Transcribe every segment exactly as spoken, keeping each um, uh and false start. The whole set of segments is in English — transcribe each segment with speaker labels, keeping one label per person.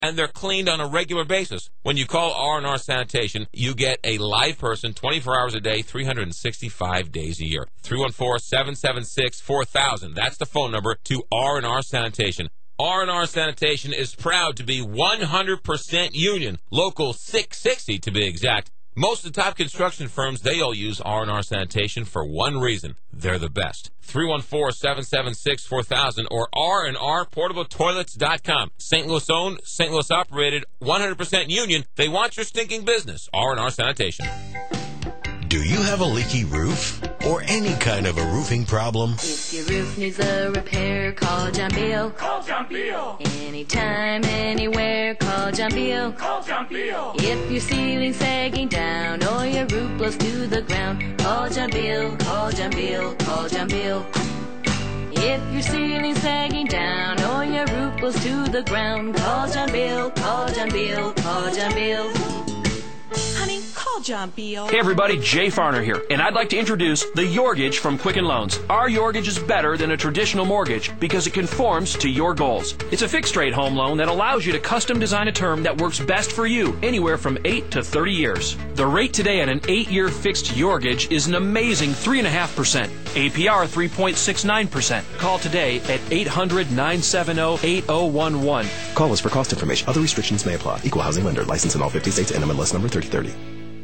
Speaker 1: and they're cleaned on a regular basis. When you call R and R Sanitation, you get a live person twenty-four hours a day, three hundred sixty-five days a year. three one four, seven seven six, four thousand. That's the phone number to R and R Sanitation. R and R Sanitation is proud to be one hundred percent union, local six sixty to be exact. Most of the top construction firms, they all use R and R Sanitation for one reason. They're the best. three one four, seven seven six, four thousand or R and R portable toilets dot com. Saint Louis owned, Saint Louis operated, one hundred percent union. They want your stinking business. R and R Sanitation.
Speaker 2: Do you have a leaky roof or any kind of a roofing problem?
Speaker 3: If your roof needs a repair, call John Beal.
Speaker 4: Call John Beal.
Speaker 3: Anytime, anywhere, call John Beal.
Speaker 4: Call John Beal.
Speaker 3: If your ceiling's sagging down or your roof blows to the ground, call John Beal. Call John Beal. Call John Beal. If your ceiling's sagging down or your roof blows to the ground, call John Beal. Call John Beal. Call John Beal.
Speaker 5: Honey, call John Beal.
Speaker 6: Hey everybody, Jay Farner here, and I'd like to introduce the Yorgage from Quicken Loans. Our Yorgage is better than a traditional mortgage because it conforms to your goals. It's a fixed-rate home loan that allows you to custom design a term that works best for you, anywhere from eight to thirty years. The rate today at an eight-year fixed Yorgage is an amazing three point five percent. A P R three point six nine percent. Call today at eight hundred, nine seven zero, eight zero one one.
Speaker 7: Call us for cost information. Other restrictions may apply. Equal housing lender. License in all fifty states. N M L S number thirty thirty.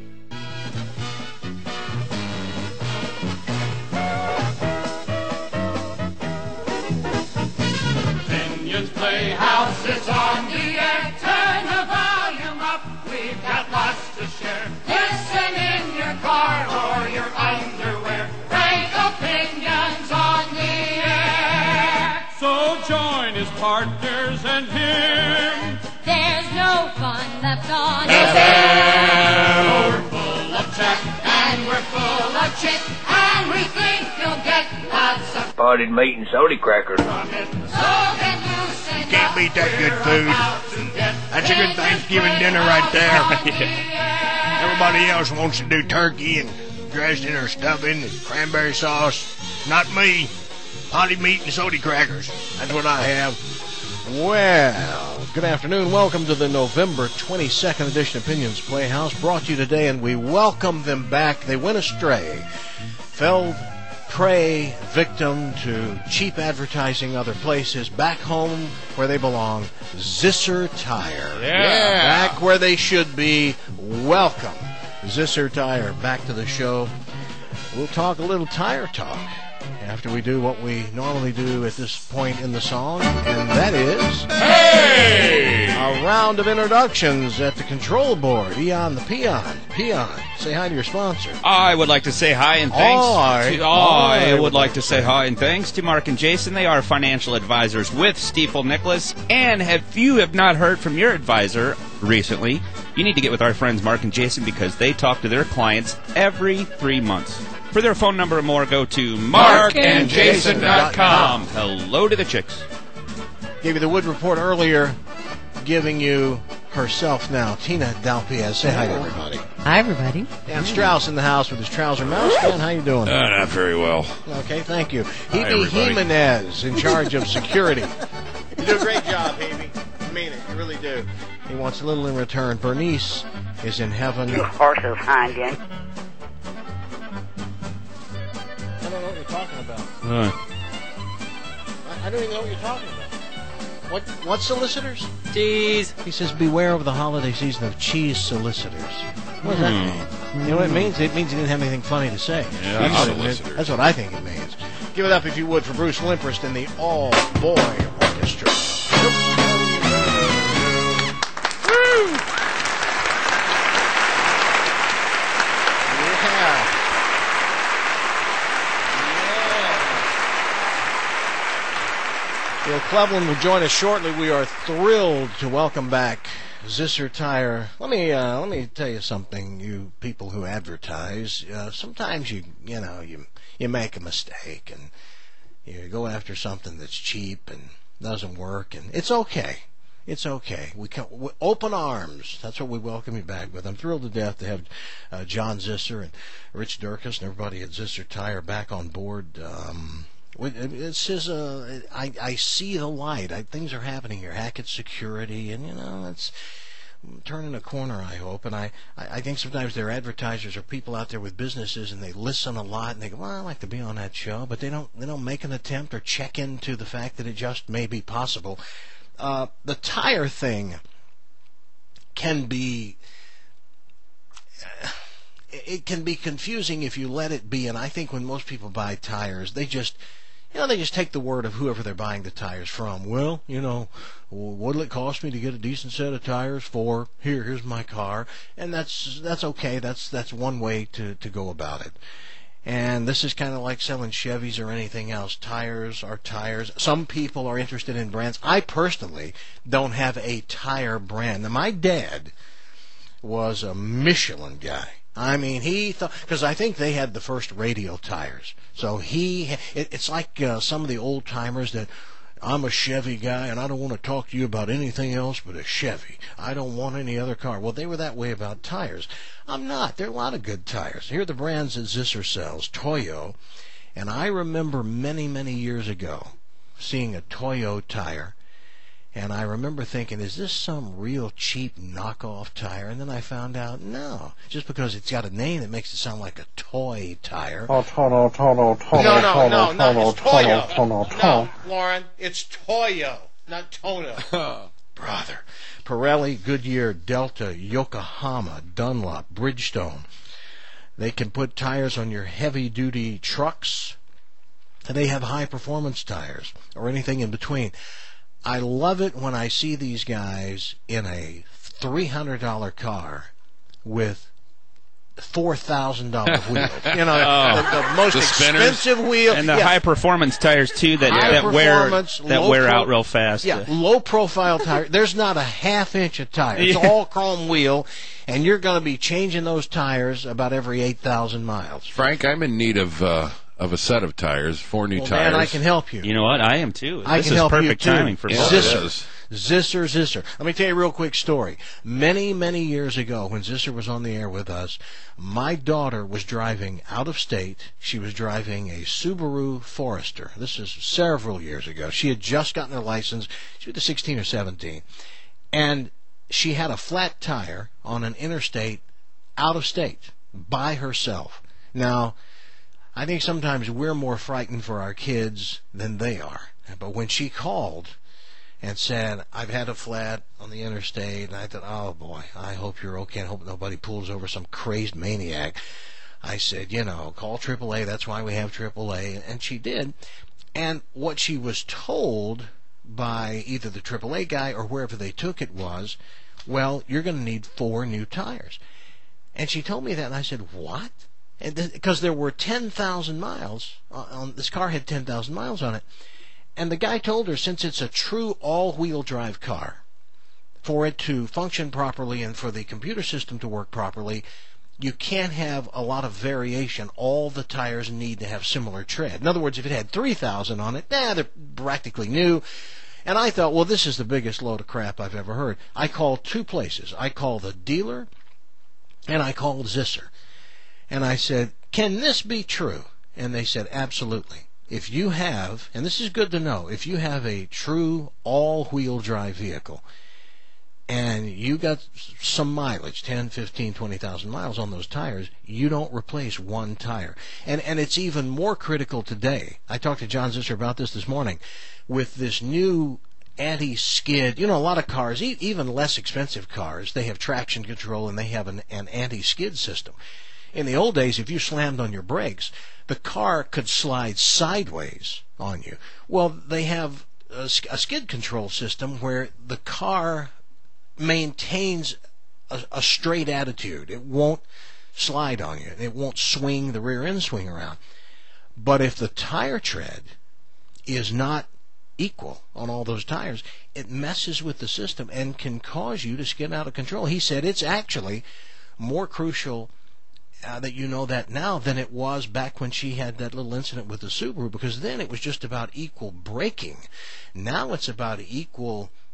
Speaker 4: Vineyards Playhouse is on the air. Turn the volume up. We've got lots to share. Listen in your car or your underwear. Frank opinions on the air. So join his partners and him.
Speaker 8: There's no fun left on
Speaker 4: F M. We're full of chat and we're full of chit, and we think you'll get lots of
Speaker 9: Spotted meat and soda crackers.
Speaker 4: from it. So get loose and
Speaker 10: Can't beat that good food. That's a good Thanksgiving dinner right there. Everybody else wants to do turkey and dressing or stuffing and cranberry sauce. Not me. Potted meat and soda crackers. That's what I have.
Speaker 11: Well, good afternoon. Welcome to the November twenty-second edition of Opinions Playhouse, brought to you today, and we welcome them back. They went astray, fell prey, victim to cheap advertising other places, back home where they belong, Zisser Tire.
Speaker 10: Yeah.
Speaker 11: Back where they should be. Welcome, Zisser Tire, back to the show. We'll talk a little tire talk after we do what we normally do at this point in the song, and that is
Speaker 10: Hey!
Speaker 11: a round of introductions at the control board. Eon the Peon. Peon, say hi to your sponsor.
Speaker 12: I would like to say hi and thanks.
Speaker 11: Hi.
Speaker 12: To,
Speaker 11: Hi.
Speaker 12: I would like to say hi and thanks to Mark and Jason. They are financial advisors with Stifel Nicholas. And if you have not heard from your advisor recently, you need to get with our friends Mark and Jason because they talk to their clients every three months. For their phone number and more, go to mark and jason dot com. Hello to the chicks.
Speaker 11: Gave you the Wood Report earlier, giving you herself now, Tina Dalpiaz. Say hi to everybody.
Speaker 13: Hi, everybody.
Speaker 11: Dan Strauss in the house with his trouser mouse. Dan, how you doing?
Speaker 14: Uh, not very well.
Speaker 11: Okay, thank you.
Speaker 14: Hi,
Speaker 11: Hebe
Speaker 14: everybody.
Speaker 11: Jimenez in charge of security. You do a great job, Hebe. I mean it. You really do. He wants a little in return. Bernice is in heaven.
Speaker 15: You horses hind gang.
Speaker 11: I don't know what you're talking about.
Speaker 14: Uh,
Speaker 11: I, I don't even know what you're talking about. What what solicitors?
Speaker 13: Cheese.
Speaker 11: He says, beware of the holiday season of cheese solicitors. What does that
Speaker 14: Hmm.
Speaker 11: mean? You know what it means? It means he didn't have anything funny to say.
Speaker 14: Yeah,
Speaker 11: That's what it
Speaker 14: solicitors.
Speaker 11: means. That's what I think it means. Give it up, if you would, for Bruce Limprist and the All Boy Orchestra. Woo! Yeah. Bill Cleveland will join us shortly. We are thrilled to welcome back Zisser Tire. Let me uh, let me tell you something, you people who advertise. Uh, sometimes you you know you you make a mistake and you go after something that's cheap and doesn't work, and it's okay. It's okay. We can we, open arms. That's what we welcome you back with. I'm thrilled to death to have uh, John Zisser and Rich Durkis and everybody at Zisser Tire back on board. Um, It's just, uh, I, I see the light. I, things are happening here. Hackett Security, and, you know, it's turning a corner, I hope. And I, I think sometimes there are advertisers or people out there with businesses, and they listen a lot, and they go, well, I'd like to be on that show, but they don't, they don't make an attempt or check into the fact that it just may be possible. Uh, the tire thing can be... Uh, it can be confusing if you let it be, and I think when most people buy tires, they just, you know, they just take the word of whoever they're buying the tires from. Well, you know, what'll it cost me to get a decent set of tires for? Here, here's my car, and that's that's okay. That's that's one way to to go about it. And this is kind of like selling Chevys or anything else. Tires are tires. Some people are interested in brands. I personally don't have a tire brand. Now, my dad was a Michelin guy. I mean, he thought, because I think they had the first radial tires. So he, it, it's like uh, some of the old timers that, I'm a Chevy guy and I don't want to talk to you about anything else but a Chevy. I don't want any other car. Well, they were that way about tires. I'm not. There are a lot of good tires. Here are the brands that Zisser sells. Toyo. And I remember many, many years ago seeing a Toyo tire. And I remember thinking, is this some real cheap knockoff tire? And then I found out, no. Just because it's got a name that makes it sound like a toy tire.
Speaker 13: Oh, Tono, Tono, Tono,
Speaker 11: no, no,
Speaker 13: Tono,
Speaker 11: no, no,
Speaker 13: Tono,
Speaker 11: it's Toyo.
Speaker 13: Tono, Tono,
Speaker 11: No,
Speaker 13: Tono.
Speaker 11: Lauren, it's Toyo, not Tono. Brother. Pirelli, Goodyear, Delta, Yokohama, Dunlop, Bridgestone. They can put tires on your heavy-duty trucks, and they have high-performance tires, or anything in between. I love it when I see these guys in a three hundred dollars car with four thousand dollars wheels. You know,
Speaker 12: oh,
Speaker 11: the, the most
Speaker 12: the
Speaker 11: expensive wheel.
Speaker 12: And the
Speaker 11: yeah.
Speaker 12: high performance tires, too, that, that wear, that wear out real fast.
Speaker 11: Yeah, low profile tire. There's not a half inch of tire. It's
Speaker 12: Yeah.
Speaker 11: all chrome wheel, and you're going to be changing those tires about every eight thousand miles.
Speaker 14: Frank, I'm in need of... Uh of a set of tires, four new
Speaker 11: well,
Speaker 14: tires.
Speaker 11: Man, I can help you.
Speaker 12: You know what? I am too.
Speaker 11: I
Speaker 12: this
Speaker 11: can
Speaker 12: is
Speaker 11: help
Speaker 12: perfect
Speaker 11: you too.
Speaker 12: timing for
Speaker 14: yeah,
Speaker 11: Zisser. Zisser, Zisser. Let me tell you a real quick story. Many, many years ago, when Zisser was on the air with us, my daughter was driving out of state. She was driving a Subaru Forester. This is several years ago. She had just gotten her license. She was sixteen or seventeen. And she had a flat tire on an interstate out of state by herself. Now, I think sometimes we're more frightened for our kids than they are. But when she called and said, I've had a flat on the interstate, and I thought, oh, boy, I hope you're okay. I hope nobody pulls over some crazed maniac. I said, you know, call triple A. That's why we have triple A. And she did. And what she was told by either the triple A guy or wherever they took it was, well, you're going to need four new tires. And she told me that, and I said, what? And because there were ten thousand miles on this car, had ten thousand miles on it, and the guy told her, since it's a true all-wheel drive car, for it to function properly and for the computer system to work properly, you can't have a lot of variation. All the tires need to have similar tread. In other words, if it had three thousand on it, nah, they're practically new. And I thought, well, this is the biggest load of crap I've ever heard. I called two places. I called the dealer, and I called Zisser. And I said, can this be true? And they said, absolutely. If you have, and this is good to know, if you have a true all-wheel drive vehicle and you got some mileage, ten, fifteen, twenty thousand miles on those tires, you don't replace one tire. And and it's even more critical today. I talked to John Zisser about this this morning. With this new anti-skid, you know, a lot of cars, e- even less expensive cars, they have traction control and they have an, an anti-skid system. In the old days, if you slammed on your brakes, the car could slide sideways on you. Well, they have a, a skid control system where the car maintains a, a straight attitude. It won't slide on you. It won't swing the rear end swing around. But if the tire tread is not equal on all those tires, it messes with the system and can cause you to skid out of control. He said it's actually more crucial Uh, that you know that now than it was back when she had that little incident with the Subaru, because then it was just about equal braking. Now it's about equal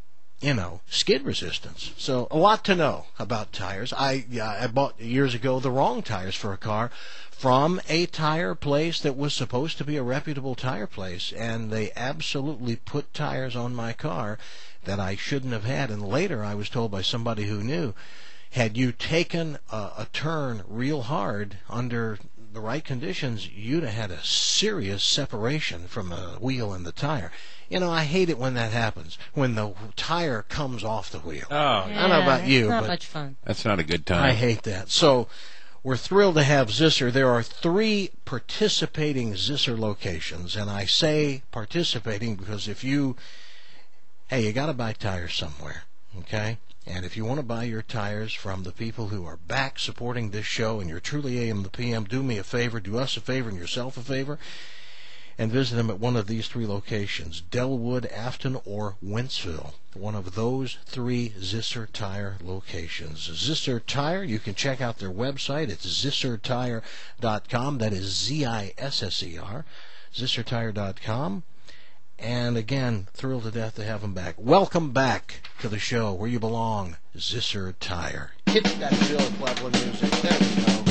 Speaker 11: you know, skid resistance. So a lot to know about tires. I uh, I bought years ago the wrong tires for a car from a tire place that was supposed to be a reputable tire place, and they absolutely put tires on my car that I shouldn't have had. And later I was told by somebody who knew, had you taken a, a turn real hard under the right conditions, you'd have had a serious separation from the wheel and the tire. You know, I hate it when that happens, when the tire comes off the wheel.
Speaker 13: Oh,
Speaker 11: I don't know about you,
Speaker 8: not
Speaker 11: but
Speaker 8: much fun.
Speaker 14: That's not a good time.
Speaker 11: I hate that. So we're thrilled to have Zisser. There are three participating Zisser locations, and I say participating because if you, hey, you got to buy tires somewhere, okay? And if you want to buy your tires from the people who are back supporting this show, and you're truly A M to P M, do me a favor, do us a favor, and yourself a favor, and visit them at one of these three locations, Delwood, Afton, or Wentzville. One of those three Zisser Tire locations. Zisser Tire, you can check out their website. It's zisser tire dot com. That is Z I S S E R, zisser tire dot com. And again, thrilled to death to have them back. Welcome back to the show where you belong, Zisser Tire. Hit that Bill Cleveland music. There we go.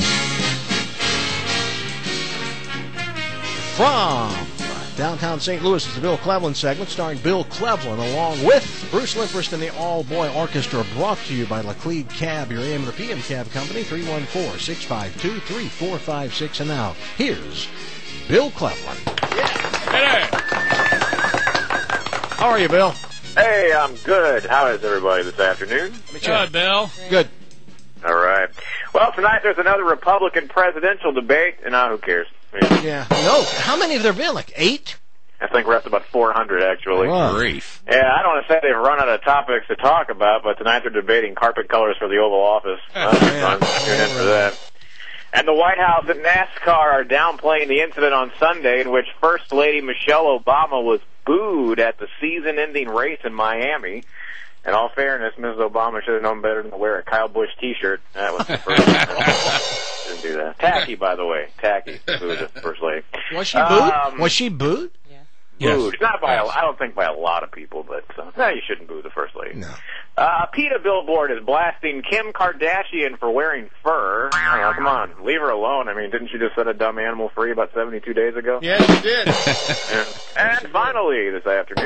Speaker 11: From downtown Saint Louis is the Bill Cleveland segment starring Bill Cleveland along with Bruce Limprist and the All-Boy Orchestra, brought to you by Laclede Cab, your A M and the P M Cab Company, three one four, six five two, three four five six. And now, here's Bill Cleveland.
Speaker 9: Hey there.
Speaker 11: How are you, Bill?
Speaker 9: Hey, I'm good. How is everybody this afternoon?
Speaker 13: Good, Bill.
Speaker 11: Good.
Speaker 9: All right. Well, tonight there's another Republican presidential debate, and uh, who cares? I mean,
Speaker 11: Yeah. No. How many have there been? Like eight?
Speaker 9: I think we're up to about four hundred, actually.
Speaker 11: Wow.
Speaker 14: Grief.
Speaker 9: Yeah, I don't want to say they've run out of topics to talk about, but tonight they're debating carpet colors for the Oval Office. Uh,
Speaker 11: yeah.
Speaker 9: I'm tune in for that. And the White House and NASCAR are downplaying the incident on Sunday in which First Lady Michelle Obama was booed at the season-ending race in Miami. In all fairness, Missus Obama should have known better than to wear a Kyle Busch T-shirt. That was the first. Didn't do that. Tacky, by the way. Tacky. Booed the First Lady.
Speaker 11: Was she booed?
Speaker 9: Um,
Speaker 11: Was she booed?
Speaker 9: Booed.
Speaker 14: Yes.
Speaker 9: Not by a, I don't think by a lot of people, but uh, no, you shouldn't boo the First Lady.
Speaker 11: No.
Speaker 9: Uh, PETA billboard is blasting Kim Kardashian for wearing fur. Oh, come on, leave her alone. I mean, didn't she just set a dumb animal free about seventy-two days ago?
Speaker 11: Yes, she did.
Speaker 9: And, and finally, this afternoon.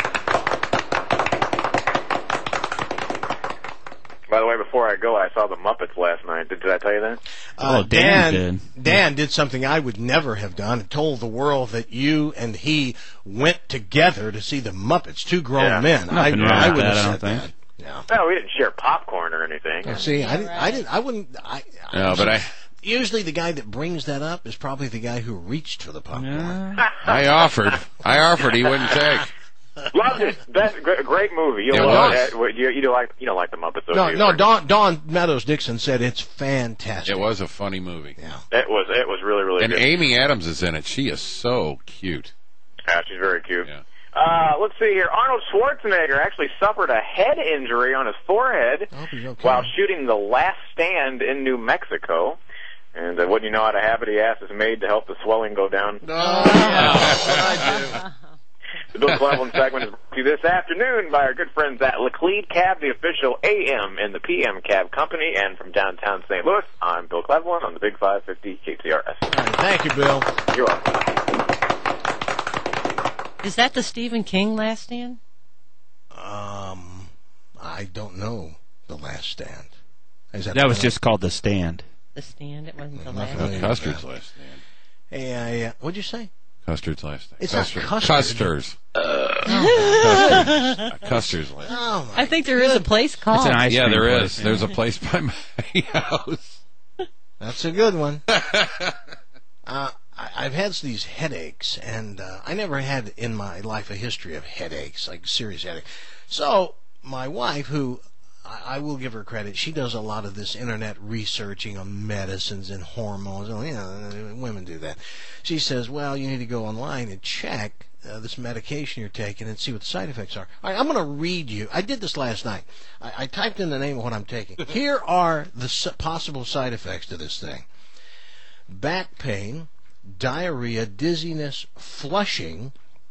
Speaker 9: By the way, before I go, I saw the Muppets last night. Did, did I tell you that?
Speaker 11: Uh,
Speaker 12: Oh, Dan
Speaker 11: Dan,
Speaker 12: did.
Speaker 11: Dan did something I would never have done. It told the world that you and he went together to see the Muppets, two grown
Speaker 9: Yeah.
Speaker 11: men. I,
Speaker 12: Nothing wrong
Speaker 11: I
Speaker 12: with
Speaker 11: would
Speaker 12: that,
Speaker 11: have
Speaker 12: I
Speaker 11: said
Speaker 12: don't
Speaker 11: that.
Speaker 12: think.
Speaker 11: Yeah.
Speaker 9: No, we didn't share popcorn or anything.
Speaker 11: Yeah, see, I didn't. I didn't. I wouldn't. I.
Speaker 14: No, but I,
Speaker 11: Usually, the guy that brings that up is probably the guy who reached for the popcorn.
Speaker 14: I offered. I offered. He wouldn't take.
Speaker 9: Loved it. That's a great, great movie. You'll
Speaker 14: It
Speaker 9: love
Speaker 14: was.
Speaker 9: it. What, You, you don't like you don't like the Muppets, though,
Speaker 11: No,
Speaker 9: do you?
Speaker 11: no. Don Don Meadows Dixon said it's fantastic.
Speaker 14: It was a funny movie.
Speaker 11: Yeah.
Speaker 9: It was it was really really
Speaker 14: And
Speaker 9: good.
Speaker 14: Amy Adams is in it. She is so cute.
Speaker 9: Yeah, she's very cute.
Speaker 14: Yeah.
Speaker 9: Uh, let's see here. Arnold Schwarzenegger actually suffered a head injury on his forehead
Speaker 11: I hope he's okay.
Speaker 9: while shooting The Last Stand in New Mexico. And uh, wouldn't you know how to have it, he asked his maid to help the swelling go down.
Speaker 11: Oh, yeah, that's what I do.
Speaker 9: The Bill Cleveland segment is brought to you this afternoon by our good friends at Laclede Cab, the official A M and the P M Cab Company. And from downtown Saint Louis, I'm Bill Cleveland on the Big five fifty K T R S.
Speaker 11: All right, thank you, Bill.
Speaker 9: You're welcome.
Speaker 8: Is that the Stephen King Last Stand?
Speaker 11: Um, I don't know The Last Stand. Is
Speaker 12: That was just called The Stand.
Speaker 8: The Stand. It wasn't the
Speaker 11: I'm
Speaker 8: last.
Speaker 11: not familiar with
Speaker 14: Custard's
Speaker 11: that.
Speaker 14: last stand.
Speaker 11: Hey, I, uh, what'd you say?
Speaker 14: Custard's last stand.
Speaker 11: It's not
Speaker 14: Custard.
Speaker 11: custard.
Speaker 14: Custard's. Custard's. Custard's last.
Speaker 11: Oh my
Speaker 8: I think there is a place called.
Speaker 12: It's an ice
Speaker 14: Yeah,
Speaker 12: cream
Speaker 14: there
Speaker 12: place,
Speaker 14: is.
Speaker 12: yeah.
Speaker 14: There's a place by my house.
Speaker 11: That's a good one. uh, I, I've had these headaches, and uh, I never had in my life a history of headaches, like serious headache. So my wife, who I, I will give her credit, she does a lot of this internet researching on medicines and hormones. And, you know, women do that. She says, well, you need to go online and check uh, this medication you're taking and see what the side effects are. All right, I'm going to read you. I did this last night. I, I typed in the name of what I'm taking. Here are the s- possible side effects to this thing. Back pain, diarrhea, dizziness, flushing,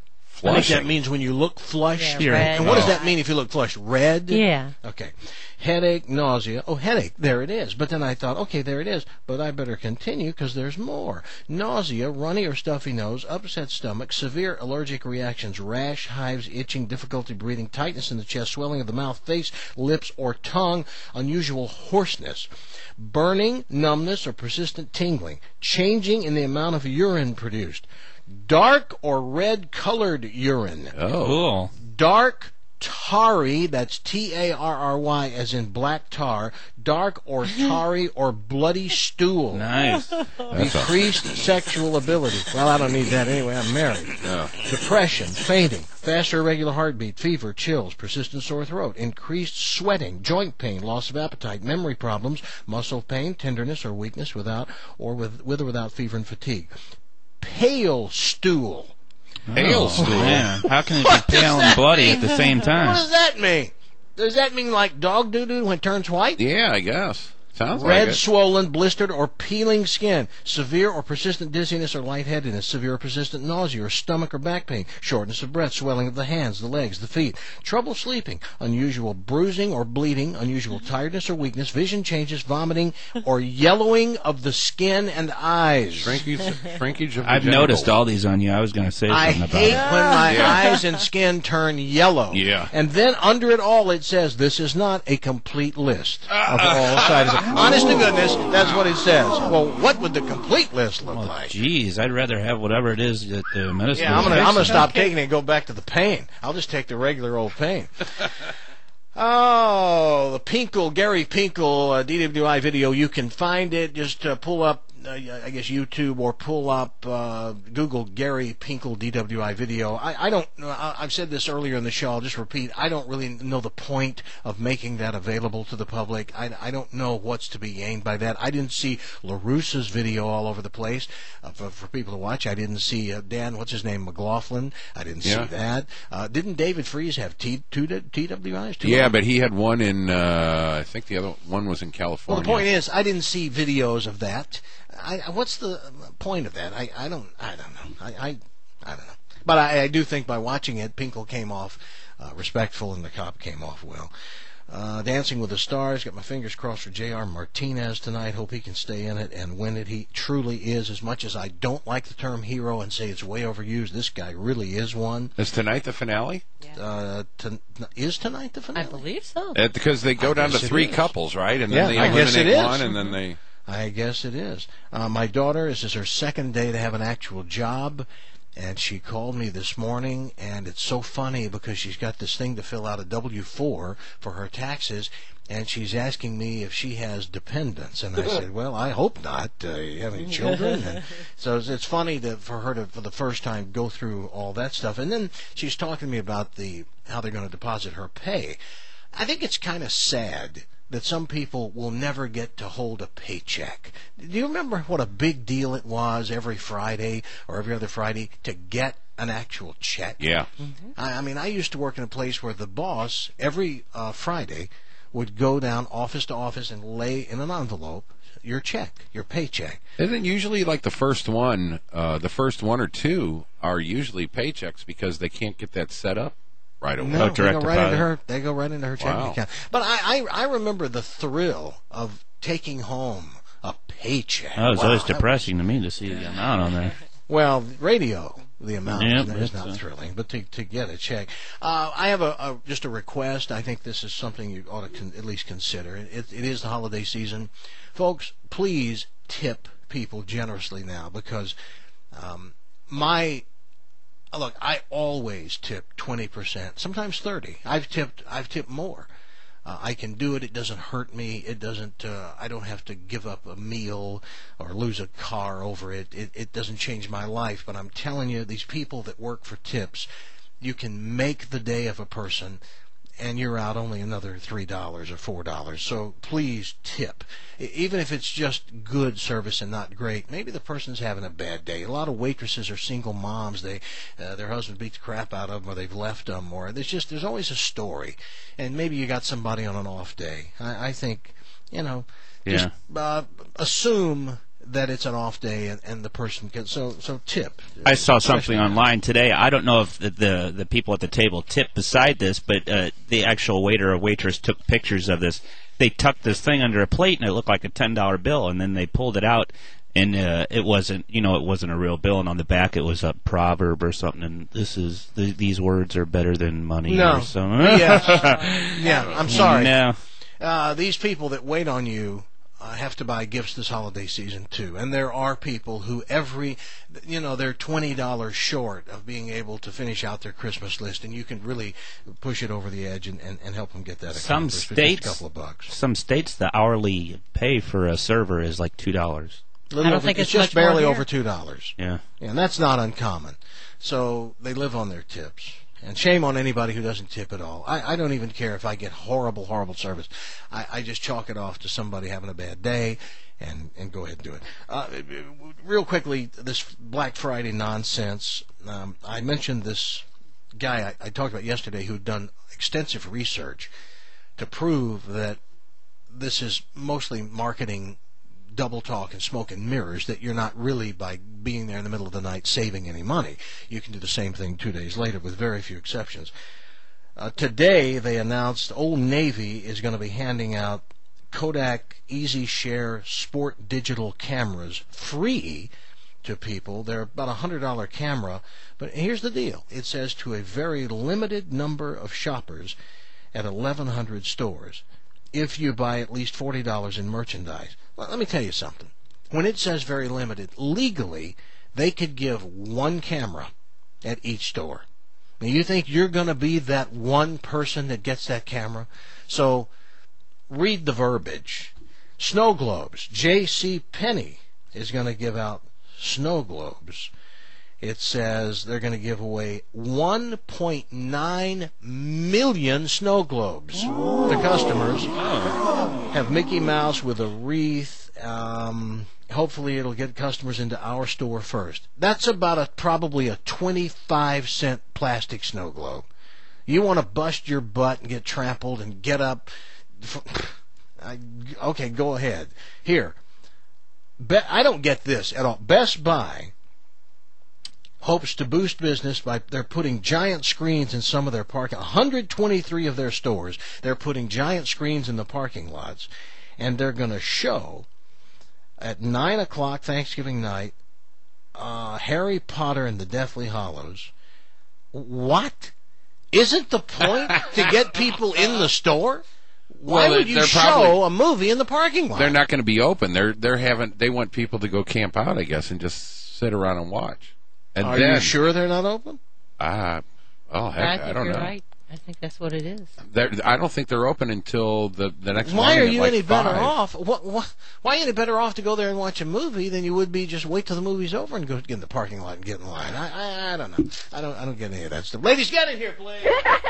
Speaker 11: I think that means when you look flushed.
Speaker 8: Yeah, red.
Speaker 11: And what does
Speaker 8: Oh.
Speaker 11: that mean if you look flushed? Red?
Speaker 8: Yeah.
Speaker 11: Okay. Headache, nausea. Oh, headache. There it is. But then I thought, okay, there it is. But I better continue because there's more. Nausea, runny or stuffy nose, upset stomach, severe allergic reactions, rash, hives, itching, difficulty breathing, tightness in the chest, swelling of the mouth, face, lips, or tongue, unusual hoarseness, burning, numbness, or persistent tingling, changing in the amount of urine produced, dark or red-colored urine.
Speaker 12: Oh. Cool.
Speaker 11: Dark, tarry, that's T A R R Y as in black tar, dark or tarry or bloody stool.
Speaker 12: Nice.
Speaker 11: Decreased sexual ability. Well, I don't need that anyway. I'm married.
Speaker 14: No.
Speaker 11: Depression, fainting, faster irregular heartbeat, fever, chills, persistent sore throat, increased sweating, joint pain, loss of appetite, memory problems, muscle pain, tenderness or weakness without or with, with or without fever and fatigue. Pale stool.
Speaker 12: Pale stool. Man, how can it be pale and bloody at the same time?
Speaker 11: What does that mean? Does that mean like dog doo-doo when it turns white?
Speaker 14: Yeah, I guess. Sounds
Speaker 11: Red,
Speaker 14: like it.
Speaker 11: swollen, blistered, or peeling skin. Severe or persistent dizziness or lightheadedness. Severe or persistent nausea or stomach or back pain. Shortness of breath, swelling of the hands, the legs, the feet. Trouble sleeping. Unusual bruising or bleeding. Unusual tiredness or weakness. Vision changes, vomiting, or yellowing of the skin and eyes.
Speaker 14: Shrinkage, shrinkage of the
Speaker 12: I've
Speaker 14: genitals.
Speaker 12: noticed all these on you. I was going to say
Speaker 11: I
Speaker 12: something about
Speaker 11: hate
Speaker 12: it.
Speaker 11: when my
Speaker 14: Yeah.
Speaker 11: eyes and skin turn yellow.
Speaker 14: Yeah.
Speaker 11: And then under it all it says, this is not a complete list of all side effects. Honest to goodness, that's what it says. Well, what would the complete list look like?
Speaker 12: Jeez, I'd rather have whatever it is that the minister.
Speaker 11: Yeah, I'm gonna I'm gonna stop taking it and go back to the pain. I'll just take the regular old pain. Oh, the Pinkle, Gary Pinkle uh, D W I video. You can find it. Just uh, pull up, uh, I guess, YouTube or pull up, uh, Google Gary Pinkle D W I video. I, I don't, I, I've said this earlier in the show, I'll just repeat, I don't really know the point of making that available to the public. I, I don't know what's to be gained by that. I didn't see LaRussa's video all over the place uh, for, for people to watch. I didn't see uh, Dan, what's his name, McLaughlin. I didn't
Speaker 14: Yeah.
Speaker 11: see that. Uh, didn't David Freeze have T, two T W Is? Two
Speaker 14: Yeah, but he had one in, uh, I think the other one was in
Speaker 11: Well,
Speaker 14: California.
Speaker 11: the point is, I didn't see videos of that. I, I- what's the point of that? I, I don't I don't know. I, I I don't know. But I, I do think by watching it, Pinkle came off uh, respectful and the cop came off well. Uh, Dancing with the Stars, got my fingers crossed for J R Martinez tonight. Hope he can stay in it and win it. He truly is, as much as I don't like the term hero and say it's way overused, this guy really is one.
Speaker 14: Is tonight the finale?
Speaker 11: Uh, to, is tonight the finale?
Speaker 8: I believe so.
Speaker 14: Uh, because they go
Speaker 11: I
Speaker 14: down to
Speaker 11: guess it
Speaker 14: three
Speaker 11: is.
Speaker 14: couples, right? And
Speaker 11: Yeah,
Speaker 14: then they
Speaker 11: I
Speaker 14: eliminate
Speaker 11: guess it is.
Speaker 14: one, and then they...
Speaker 11: I guess it is. Uh, my daughter, this is her second day to have an actual job, and she called me this morning, and it's so funny because she's got this thing to fill out a W four for her taxes, and she's asking me if she has dependents. And I said, well, I hope not. Uh, you have any children? And so it's, it's funny to, for her to, for the first time, go through all that stuff. And then she's talking to me about the how they're going to deposit her pay. I think it's kind of sad that some people will never get to hold a paycheck. Do you remember what a big deal it was every Friday or every other Friday to get an actual check?
Speaker 14: Yeah.
Speaker 11: I, I mean, I used to work in a place where the boss, every uh, Friday, would go down office to office and lay in an envelope your check, your paycheck.
Speaker 14: Isn't it usually like the first one, uh, the first one or two are usually paychecks because they can't get that set up right away?
Speaker 11: No, they go right into her. They go right into her checking
Speaker 14: Wow.
Speaker 11: account. But I, I, I remember the thrill of taking home a paycheck.
Speaker 12: Oh, it's
Speaker 11: Wow,
Speaker 12: always
Speaker 11: that
Speaker 12: depressing to me to see the amount on there.
Speaker 11: Well, radio, the amount
Speaker 12: Yeah,
Speaker 11: is
Speaker 12: that's,
Speaker 11: not
Speaker 12: uh,
Speaker 11: thrilling, but to to get a check. Uh, I have a, a just a request. I think this is something you ought to con- at least consider. It, it is the holiday season. Folks, please tip people generously now because um, my... Look, I always tip twenty percent, sometimes thirty. I've tipped I've tipped more. Uh, I can do it. It doesn't hurt me. It doesn't. Uh, I don't have to give up a meal or lose a car over it. it. It doesn't change my life. But I'm telling you, these people that work for tips, you can make the day of a person, and you're out only another three dollars or four dollars. So please tip, E- even if it's just good service and not great. Maybe the person's having a bad day. A lot of waitresses are single moms. They, uh, their husband beat the crap out of them, or they've left them, or there's just there's always a story. And maybe you got somebody on an off day. I, I think, you know, just uh, assume that it's an off day and, and the person can so so tip.
Speaker 12: I saw something online today. I don't know if the the, the people at the table tipped beside this, but uh, the actual waiter or waitress took pictures of this. They tucked this thing under a plate, and it looked like a ten dollar bill, and then they pulled it out, and uh, it wasn't, you know, it wasn't a real bill, and on the back it was a proverb or something, and this is, the, these words are better than money
Speaker 11: No.
Speaker 12: or so.
Speaker 11: yeah. yeah, I'm sorry.
Speaker 12: No.
Speaker 11: Uh, these people that wait on you uh, have to buy gifts this holiday season, too. And there are people who every, you know, they're twenty dollars short of being able to finish out their Christmas list, and you can really push it over the edge and, and, and help them get that
Speaker 12: Some
Speaker 11: accomplished for just a
Speaker 12: states,
Speaker 11: couple of bucks.
Speaker 12: some states, the hourly pay for a server is like two dollars.
Speaker 11: A little
Speaker 8: I don't
Speaker 11: over,
Speaker 8: think
Speaker 11: it's
Speaker 8: it's
Speaker 11: just
Speaker 8: much more
Speaker 11: barely
Speaker 8: here.
Speaker 11: over two dollars.
Speaker 12: Yeah.
Speaker 11: And that's not uncommon. So they live on their tips. And shame on anybody who doesn't tip at all. I, I don't even care if I get horrible, horrible service. I, I just chalk it off to somebody having a bad day and, and go ahead and do it. Uh, real quickly, this Black Friday nonsense. Um, I mentioned this guy I, I talked about yesterday who had done extensive research to prove that this is mostly marketing double talk and smoke and mirrors, that you're not really, by being there in the middle of the night, saving any money. You can do the same thing two days later with very few exceptions. Uh, today they announced Old Navy is going to be handing out Kodak Easy Share Sport digital cameras free to people. They're about a one hundred dollar camera, but here's the deal. It says to a very limited number of shoppers at eleven hundred stores if you buy at least forty dollars in merchandise. Well, let me tell you something. When it says very limited, legally, they could give one camera at each store. Now, you think you're going to be that one person that gets that camera? So, read the verbiage. Snow globes. J C. Penney is going to give out snow globes. It says they're going to give away one point nine million snow globes to customers. Have Mickey Mouse with a wreath. Um, hopefully it'll get customers into our store first. That's about a probably a twenty-five cent plastic snow globe. You want to bust your butt and get trampled and get up. I, okay, go ahead. Here. Be, I don't get this at all. Best Buy hopes to boost business by they're putting giant screens in some of their parking. one hundred twenty-three of their stores, they're putting giant screens in the parking lots, and they're going to show at nine o'clock Thanksgiving night uh, Harry Potter and the Deathly Hallows. What? Isn't the point to get people in the store? Why
Speaker 14: Well,
Speaker 11: would you
Speaker 14: they're
Speaker 11: show
Speaker 14: probably-
Speaker 11: a movie in the parking lot?
Speaker 14: They're not going to be open. They're they're having they want people to go camp out, I guess, and just sit around and watch. And
Speaker 11: Are
Speaker 14: then,
Speaker 11: you sure they're not open?
Speaker 14: Uh, oh, heck,
Speaker 8: I
Speaker 14: I,
Speaker 8: think
Speaker 14: don't
Speaker 8: you're
Speaker 14: know.
Speaker 8: right. I think that's what it is.
Speaker 14: They're, I don't think they're open until the, the next
Speaker 11: Why
Speaker 14: morning
Speaker 11: are
Speaker 14: at
Speaker 11: you
Speaker 14: like
Speaker 11: any better
Speaker 14: five.
Speaker 11: off? What, what, why are you any better off to go there and watch a movie than you would be just wait till the movie's over and go get in the parking lot and get in line? I, I, I don't know. I don't, I don't get any of that stuff. Ladies, get in here, please.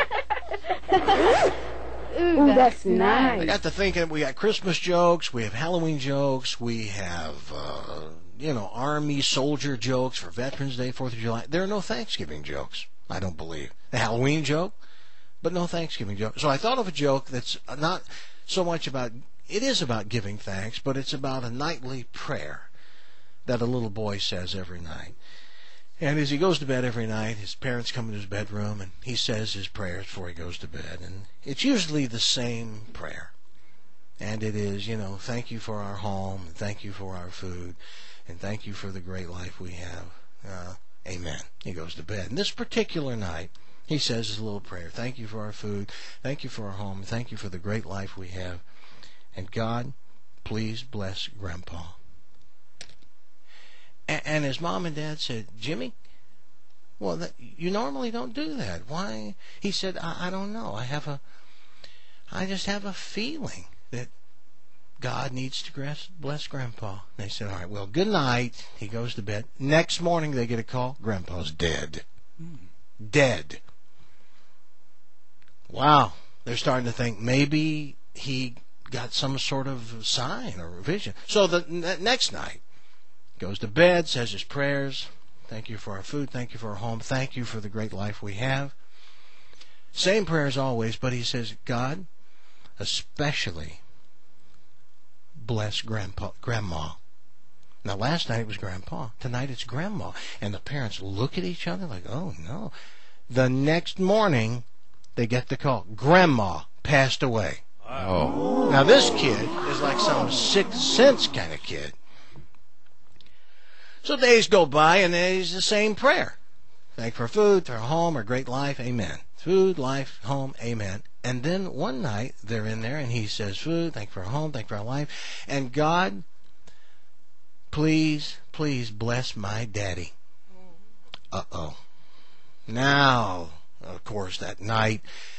Speaker 13: Ooh, that's nice.
Speaker 11: I got to thinking. We got Christmas jokes. We have Halloween jokes. We have, uh, you know, Army soldier jokes for Veterans Day, Fourth of July. There are no Thanksgiving jokes, I don't believe. The Halloween joke, but no Thanksgiving joke. So I thought of a joke that's not so much about, it is about giving thanks, but it's about a nightly prayer that a little boy says every night. And as he goes to bed every night, his parents come into his bedroom, and he says his prayers before he goes to bed. And it's usually the same prayer. And it is, you know, thank you for our home, and thank you for our food, and thank you for the great life we have. Uh, amen. He goes to bed. And this particular night, he says his little prayer. Thank you for our food. Thank you for our home. Thank you for the great life we have. And God, please bless Grandpa. And, and his mom and dad said, Jimmy, well, that, you normally don't do that. Why? He said, I, I don't know. I have a, I just have a feeling that God needs to bless, bless Grandpa. They said, all right, well, good night. He goes to bed. Next morning they get a call. Grandpa's dead. Hmm. Dead. Wow. They're starting to think maybe he got some sort of sign or vision. So the n- next night, goes to bed, says his prayers. Thank you for our food. Thank you for our home. Thank you for the great life we have. Same prayers always, but he says, God, especially bless Grandpa, Grandma. Now, last night it was Grandpa. Tonight it's Grandma. And the parents look at each other like, oh, no. The next morning, they get the call. Grandma passed away.
Speaker 14: Oh.
Speaker 11: Now, this kid is like some sixth sense kind of kid. So days go by, and it's the same prayer. Thank for food, for a home, or great life, amen. Food, life, home, amen. And then one night, they're in there, and he says, food, thank for a home, thank for a life. And God, please, please bless my daddy. Uh-oh. Now, of course, that night,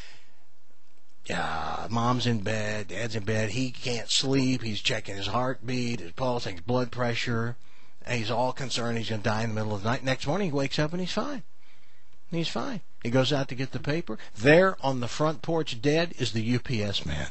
Speaker 11: uh, mom's in bed, dad's in bed, he can't sleep, he's checking his heartbeat, his pulse, his blood pressure, and he's all concerned he's going to die in the middle of the night. Next morning, he wakes up and he's fine. He's fine. He goes out to get the paper. There on the front porch, dead, is the U P S man.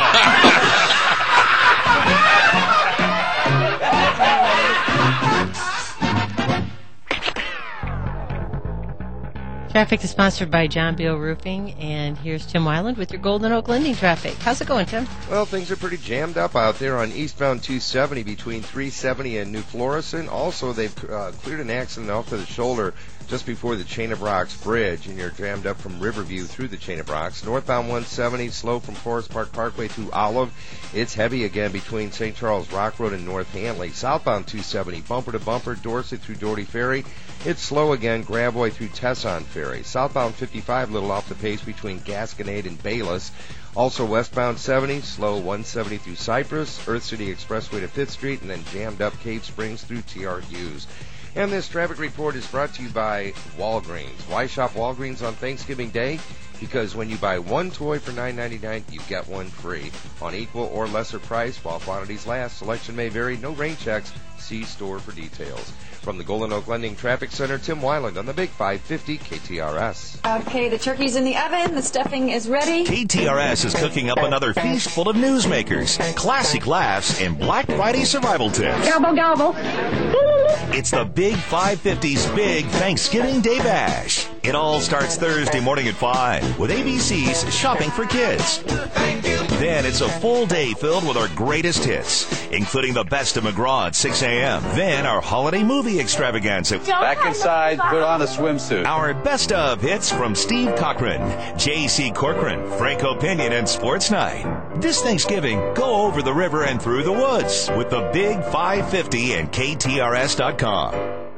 Speaker 8: Traffic is sponsored by John Beal Roofing, and here's Tim Weiland with your Golden Oak Lending traffic. How's it going, Tim?
Speaker 15: Well, things are pretty jammed up out there on eastbound two seventy between three seventy and New Florissant. Also, they've uh, cleared an accident off to the shoulder just before the Chain of Rocks Bridge, and you're jammed up from Riverview through the Chain of Rocks. Northbound one seventy, slow from Forest Park Parkway through Olive. It's heavy again between Saint Charles Rock Road and North Hanley. Southbound two seventy, bumper to bumper, Dorset through Doherty Ferry. It's slow again, Gravois through Tesson Ferry. Southbound fifty-five, little off the pace between Gasconade and Bayless. Also westbound seventy, slow one seventy through Cypress, Earth City Expressway to fifth Street, and then jammed up Cave Springs through T R Hughes. And this traffic report is brought to you by Walgreens. Why shop Walgreens on Thanksgiving Day? Because when you buy one toy for nine ninety-nine, you get one free. On equal or lesser price, while quantities last, selection may vary, no rain checks. See store for details. From the Golden Oak Lending Traffic Center, Tim Weiland on the Big five fifty K T R S.
Speaker 16: Okay, the turkey's in the oven, the stuffing is ready.
Speaker 17: K T R S is cooking up another feast full of newsmakers, classic laughs, and Black Friday survival tips.
Speaker 16: Gobble, gobble.
Speaker 17: It's the Big five fifty's Big Thanksgiving Day Bash. It all starts Thursday morning at five with A B C's Shopping for Kids. Then it's a full day filled with our greatest hits, including the best of McGraw at six a.m. Then our holiday movie extravaganza.
Speaker 18: Back inside, put on a swimsuit.
Speaker 17: Our best of hits from Steve Cochran, J C Corcoran, Franco Pinion, and Sports Night. This Thanksgiving, go over the river and through the woods with the Big five fifty and K T R S dot com.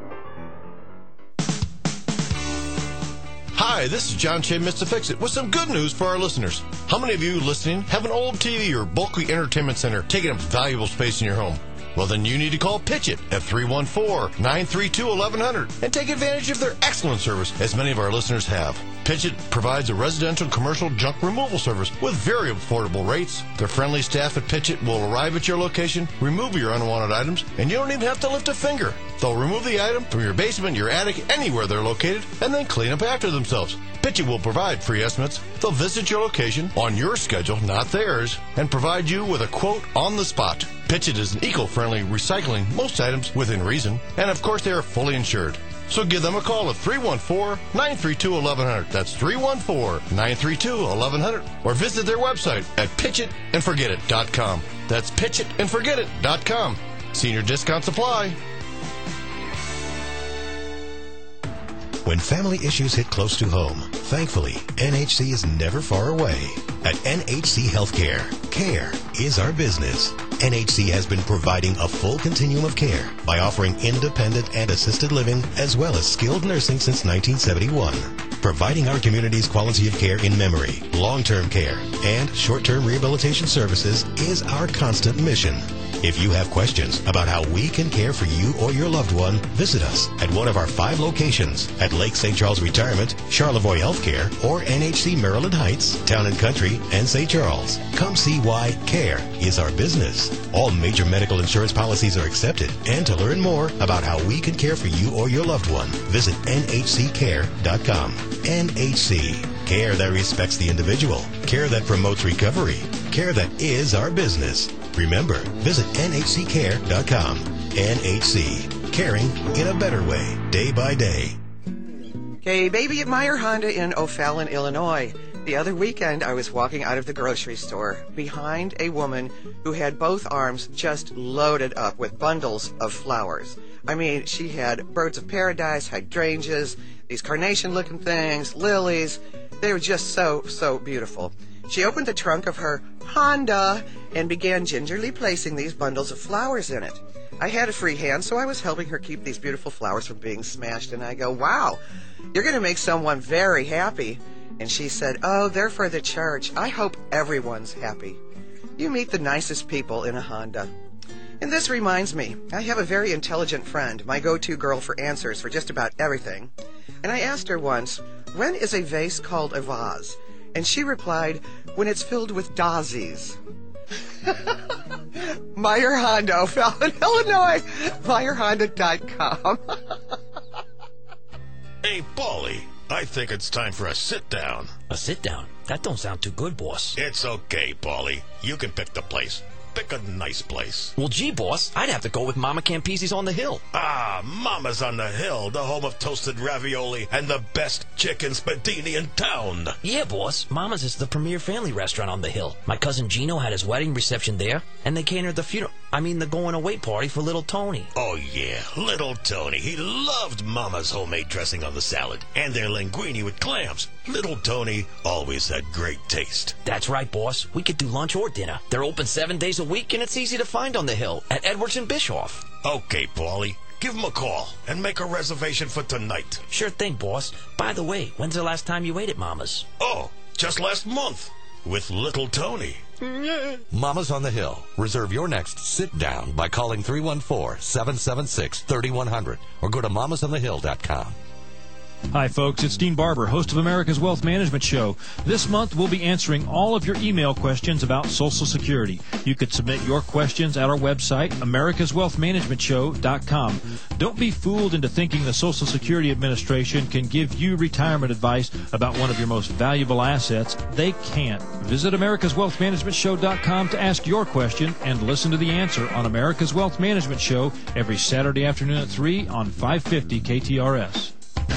Speaker 2: Hi, this is John Shea, Mister Fix-It, with some good news for our listeners. How many of you listening have an old T V or bulky entertainment center taking up valuable space in your home? Well, then you need to call Pitch It at three one four, nine three two, one one zero zero and take advantage of their excellent service, as many of our listeners have. Pitch It provides a residential and commercial junk removal service with very affordable rates. Their friendly staff at Pitch It will arrive at your location, remove your unwanted items, and you don't even have to lift a finger. They'll remove the item from your basement, your attic, anywhere they're located, and then clean up after themselves. Pitch It will provide free estimates. They'll visit your location on your schedule, not theirs, and provide you with a quote on the spot. Pitch It is an eco-friendly recycling most items within reason, and of course they are fully insured. So give them a call at three one four, nine three two, one one zero zero. That's three one four, nine three two, one one zero zero. Or visit their website at pitch it and forget it dot com. That's pitch it and forget it dot com. Senior discount supply. When family issues hit close to home, thankfully, N H C is never far away. At N H C Healthcare, care is our business. N H C has been providing a full continuum of care by offering independent and assisted living as well as skilled nursing since nineteen seventy-one. Providing our community's quality of care in memory, long-term care, and short-term rehabilitation services is our constant mission. If you have questions about how we can care for you or your loved one, visit us at one of our five locations at Lake Saint Charles Retirement, Charlevoix Healthcare, or N H C Maryland Heights, Town and Country, and Saint Charles. Come see why care is our business. All major medical insurance policies are accepted. And to learn more about how we can care for you or your loved one, visit N H C care dot com. N H C. Care that respects the individual. Care that promotes recovery. Care that is our business. Remember, visit N H C care dot com. N H C. Caring in a better way, day by day.
Speaker 19: Okay, baby at Meyer Honda in O'Fallon, Illinois. The other weekend, I was walking out of the grocery store behind a woman who had both arms just loaded up with bundles of flowers. I mean, she had birds of paradise, hydrangeas, these carnation-looking things, lilies. They were just so, so beautiful. She opened the trunk of her Honda and began gingerly placing these bundles of flowers in it. I had a free hand, so I was helping her keep these beautiful flowers from being smashed, and I go, wow, you're going to make someone very happy. And she said, oh, they're for the church. I hope everyone's happy. You meet the nicest people in a Honda. And this reminds me, I have a very intelligent friend, my go-to girl for answers for just about everything. And I asked her once, when is a vase called a vase? And she replied, when it's filled with daisies. Meyer Hondo, Fallon, Illinois. Meyer Honda dot com.
Speaker 2: Hey, Paulie, I think it's time for a sit-down.
Speaker 20: A sit-down? That don't sound too good, boss.
Speaker 2: It's okay, Paulie. You can pick the place. Pick a nice place.
Speaker 20: Well, gee, boss, I'd have to go with Mama Campese's on the Hill.
Speaker 2: Ah, Mama's on the Hill, the home of toasted ravioli and the best chicken spadini in town.
Speaker 20: Yeah, boss, Mama's is the premier family restaurant on the Hill. My cousin Gino had his wedding reception there, and they catered the funeral, I mean the going-away party for little Tony.
Speaker 2: Oh, yeah, little Tony. He loved Mama's homemade dressing on the salad and their linguine with clams. Little Tony always had great taste.
Speaker 20: That's right, boss. We could do lunch or dinner. They're open seven days a week, and it's easy to find on the Hill at Edwards and Bischoff.
Speaker 2: Okay, Paulie. Give him a call and make a reservation for tonight.
Speaker 20: Sure thing, boss. By the way, when's the last time you ate at Mama's?
Speaker 2: Oh, just last month with little Tony.
Speaker 21: Mama's on the Hill. Reserve your next sit-down by calling three one four, seven seven six, three one zero zero or go to mamas on the hill dot com.
Speaker 22: Hi, folks. It's Dean Barber, host of America's Wealth Management Show. This month, we'll be answering all of your email questions about Social Security. You could submit your questions at our website, americas wealth management show dot com. Don't be fooled into thinking the Social Security Administration can give you retirement advice about one of your most valuable assets. They can't. Visit americas wealth management show dot com to ask your question and listen to the answer on America's Wealth Management Show every Saturday afternoon at three on five fifty K T R S.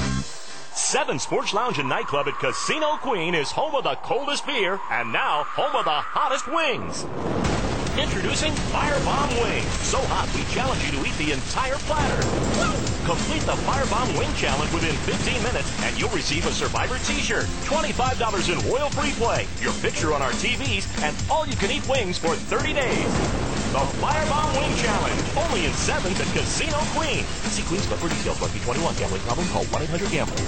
Speaker 23: Seven Sports Lounge and Nightclub at Casino Queen is home of the coldest beer and now home of the hottest wings. Introducing Firebomb Wings. So hot, we challenge you to eat the entire platter. Complete the Firebomb Wing Challenge within fifteen minutes and you'll receive a Survivor t-shirt, twenty-five dollars in royal-free play, your picture on our T Vs, and all-you-can-eat wings for thirty days. The Firebomb Wing Challenge, only in Seventh at Casino Queen. See Queens Club for details. Must be twenty-one. Gambling problem? Call one eight hundred gambler.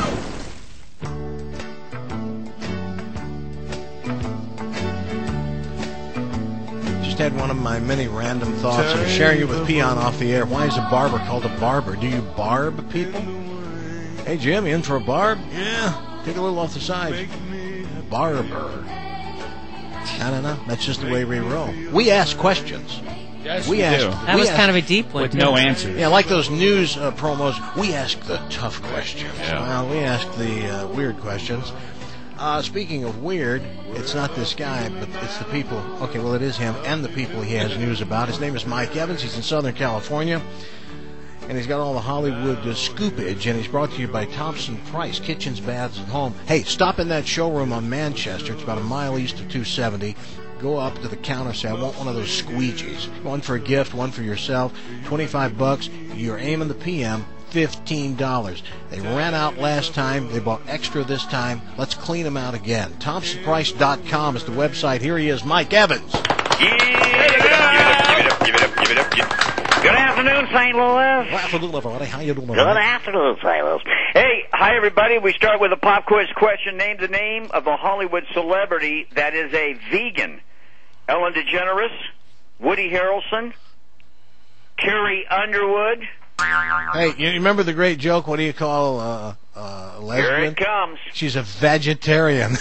Speaker 11: Just had one of my many random thoughts. I'm sharing it with Peon off the air. Why is a barber called a barber? Do you barb people? Hey, Jim, you in for a barb? Yeah. Take a little off the side. Barber. I don't know. That's just the way we roll. We ask questions.
Speaker 12: Yes,
Speaker 11: we
Speaker 12: we
Speaker 11: ask.
Speaker 12: do.
Speaker 8: That
Speaker 11: we
Speaker 8: was
Speaker 11: ask,
Speaker 8: kind of a deep one.
Speaker 12: With no answer.
Speaker 11: Yeah, like those news uh, promos. We ask the tough questions.
Speaker 14: Yeah.
Speaker 11: Well, we ask the uh, weird questions. Uh, speaking of weird, it's not this guy, but it's the people. Okay, well, it is him and the people he has news about. His name is Mike Evans. He's in Southern California. And he's got all the Hollywood uh, scoopage, and he's brought to you by Thompson Price, kitchens, baths, and home. Hey, stop in that showroom on Manchester. It's about a mile east of two seventy. Go up to the counter, say, I want one of those squeegees. One for a gift, one for yourself. twenty-five bucks. You're aiming the P M, fifteen dollars. They ran out last time. They bought extra this time. Let's clean them out again. Thompson Price dot com is the website. Here he is, Mike Evans.
Speaker 24: Give it up, give it up, give it up, give it up. Good afternoon, Saint Louis.
Speaker 11: Good afternoon, everybody. How you doing?
Speaker 24: Good afternoon, Saint Louis. Hey, hi, everybody. We start with a pop quiz question. Name the name of a Hollywood celebrity that is a vegan. Ellen DeGeneres, Woody Harrelson, Carrie Underwood.
Speaker 11: Hey, you remember the great joke? What do you call uh, uh, a lesbian?
Speaker 24: Here it comes.
Speaker 11: She's a vegetarian.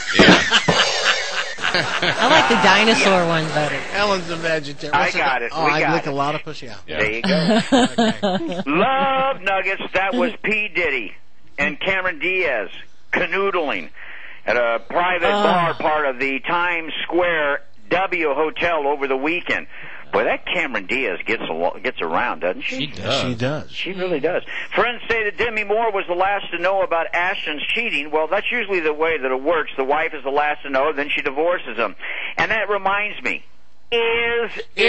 Speaker 8: I like the dinosaur one better.
Speaker 11: Ellen's a vegetarian.
Speaker 24: I
Speaker 11: What's
Speaker 24: got it.
Speaker 11: Oh,
Speaker 24: We
Speaker 11: I
Speaker 24: got
Speaker 11: lick
Speaker 24: it.
Speaker 11: a lot of pussy out.
Speaker 24: There you go. Love Nuggets. That was P. Diddy and Cameron Diaz canoodling at a private
Speaker 8: Oh.
Speaker 24: bar part of the Times Square W Hotel over the weekend. Boy, that Cameron Diaz gets a, gets around, doesn't she?
Speaker 11: She does. She does.
Speaker 24: She really does. Friends say that Demi Moore was the last to know about Ashton's cheating. Well, that's usually the way that it works. The wife is the last to know, then she divorces him. And that reminds me, is